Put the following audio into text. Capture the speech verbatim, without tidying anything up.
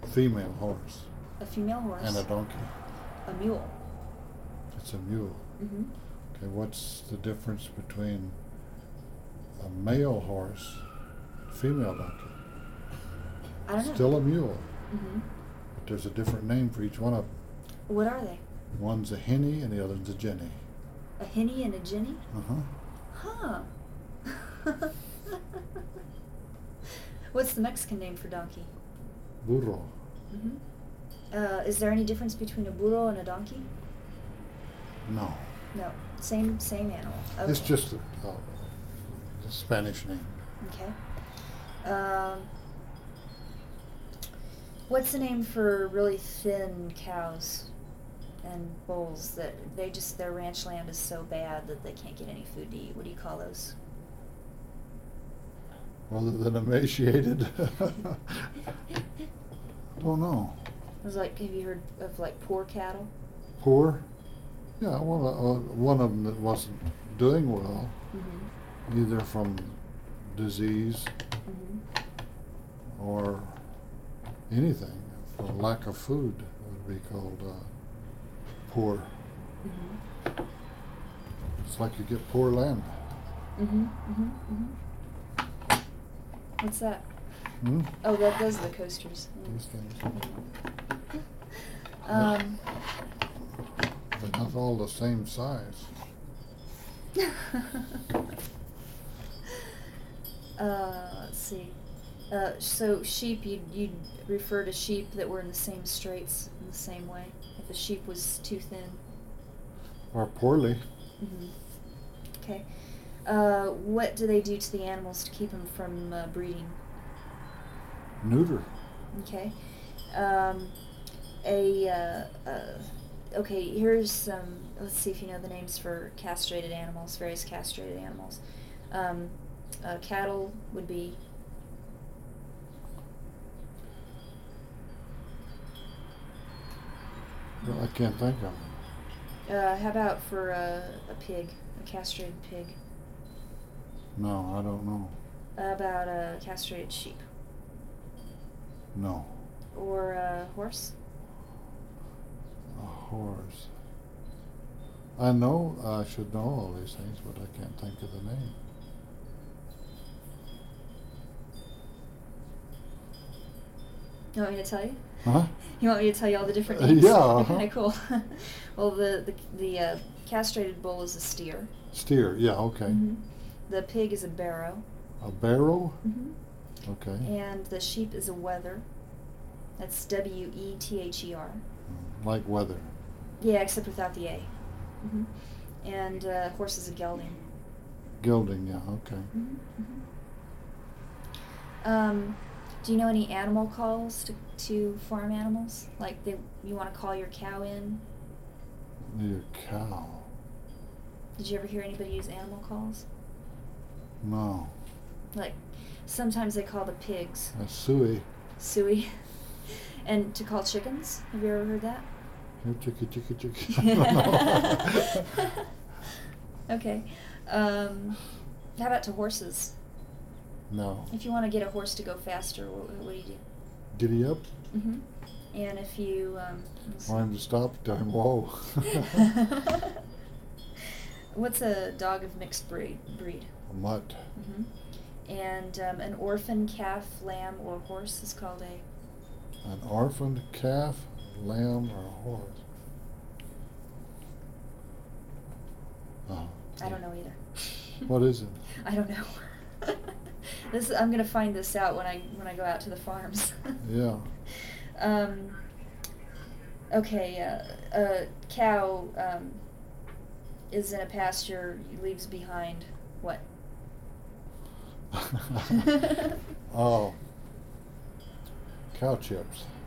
female horse. A female horse. And a donkey. A mule. It's a mule. Mm-hmm. Okay, what's the difference between a male horse, female donkey? I don't know. Still a mule. Mm-hmm. But there's a different name for each one of them. What are they? One's a henny and the other's a jenny. A henny and a jenny? Uh-huh. Huh. What's the Mexican name for donkey? Burro. Mm-hmm. Uh, is there any difference between a burro and a donkey? No. No. Same same animal. Okay. It's just a, a, a Spanish name. Okay. Um, what's the name for really thin cows and bulls that they just, their ranch land is so bad that they can't get any food to eat? What do you call those? Rather than emaciated. I don't know. It was like, have you heard of like poor cattle? Poor? Yeah, one of, uh, one of them that wasn't doing well, Mm-hmm. either from disease Mm-hmm. or anything, for lack of food, would be called uh, poor. Mm-hmm. It's like you get poor land. Mm-hmm. Mm-hmm. Mm-hmm. What's that? Hmm? Oh, that those are the coasters. These things. Um, They're not all the same size. uh, let's see. Uh, so sheep, you'd, you'd refer to sheep that were in the same straits in the same way. If a sheep was too thin. Or poorly. Mm-hmm. Okay. Uh, what do they do to the animals to keep them from uh, breeding? Neuter. Okay. Um, a uh, uh, okay. Here's some. Let's see if you know the names for castrated animals. Various castrated animals. Um, uh, cattle would be. Well, I can't think of them. Uh, how about for uh, a pig, a castrated pig? No, I don't know. How about a castrated sheep No. or a horse? A horse. I know I should know all these things, but I can't think of the name. You want me to tell you? Huh? You want me to tell you all the different Uh, names? yeah, They're uh-huh. kind of cool. Well, the the, the uh, castrated bull is a steer. Steer, yeah, okay. Mm-hmm. The pig is a barrow. A barrow? Mm-hmm. Okay. And the sheep is a wether. That's W E T H E R. Like weather. Yeah, except without the A. Mm-hmm. And uh, horse is a gelding. Gilding, yeah, okay. Mm-hmm. Mm-hmm. Um, do you know any animal calls to, to farm animals? Like they, you want to call your cow in? Your cow. Did you ever hear anybody use animal calls? No. Like, sometimes they call the pigs A suey. suey. And to call chickens? Have you ever heard that? Here, chicky, chicky, chicky. Okay. Um, how about to horses? No. If you want to get a horse to go faster, what, what do you do? Giddy up. Mm-hmm. And if you... Um, let's see. Want him to stop? Tell him, whoa. What's a dog of mixed breed? breed? A mutt. Mm-hmm. And um, an orphan calf, lamb, or horse is called a... An orphaned calf, lamb, or a horse. Oh. I don't know either. What is it? I don't know. This I'm gonna find this out when I when I go out to the farms. Yeah. Um, okay, uh, a cow um, is in a pasture, leaves behind what? Oh. Cow chips.